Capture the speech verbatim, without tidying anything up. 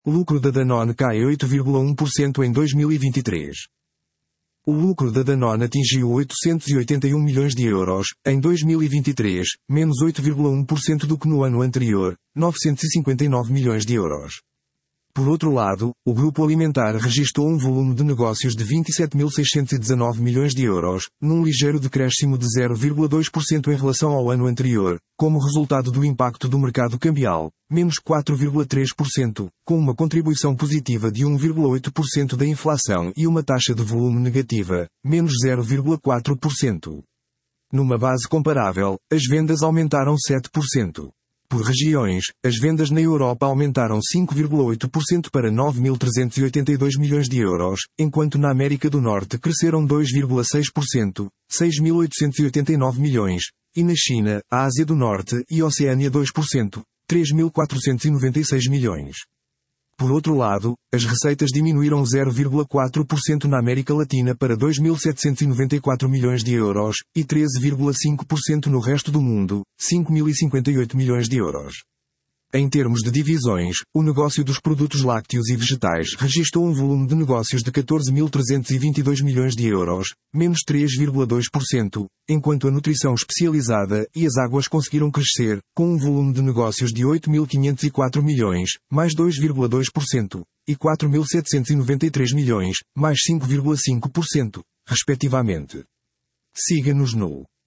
Lucro da Danone cai oito vírgula um por cento em dois mil e vinte e três. O lucro da Danone atingiu oitocentos e oitenta e um milhões de euros, em dois mil e vinte e três, menos oito vírgula um por cento do que no ano anterior, novecentos e cinquenta e nove milhões de euros. Por outro lado, o grupo alimentar registrou um volume de negócios de vinte e sete mil seiscentos e dezanove milhões de euros, num ligeiro decréscimo de zero vírgula dois por cento em relação ao ano anterior, como resultado do impacto do mercado cambial, menos quatro vírgula três por cento, com uma contribuição positiva de um vírgula oito por cento da inflação e uma taxa de volume negativa, menos zero vírgula quatro por cento. Numa base comparável, as vendas aumentaram sete por cento. Por regiões, as vendas na Europa aumentaram cinco vírgula oito por cento para nove mil trezentos e oitenta e dois milhões de euros, enquanto na América do Norte cresceram dois vírgula seis por cento, seis mil oitocentos e oitenta e nove milhões, e na China, a Ásia do Norte e Oceânia dois por cento, três mil quatrocentos e noventa e seis milhões. Por outro lado, as receitas diminuíram zero vírgula quatro por cento na América Latina para dois mil setecentos e noventa e quatro milhões de euros, e treze vírgula cinco por cento no resto do mundo, cinco mil e cinquenta e oito milhões de euros. Em termos de divisões, o negócio dos produtos lácteos e vegetais registrou um volume de negócios de catorze mil trezentos e vinte e dois milhões de euros, menos três vírgula dois por cento, enquanto a nutrição especializada e as águas conseguiram crescer, com um volume de negócios de oito mil quinhentos e quatro milhões, mais dois vírgula dois por cento, e quatro mil setecentos e noventa e três milhões, mais cinco vírgula cinco por cento, respectivamente. Siga-nos no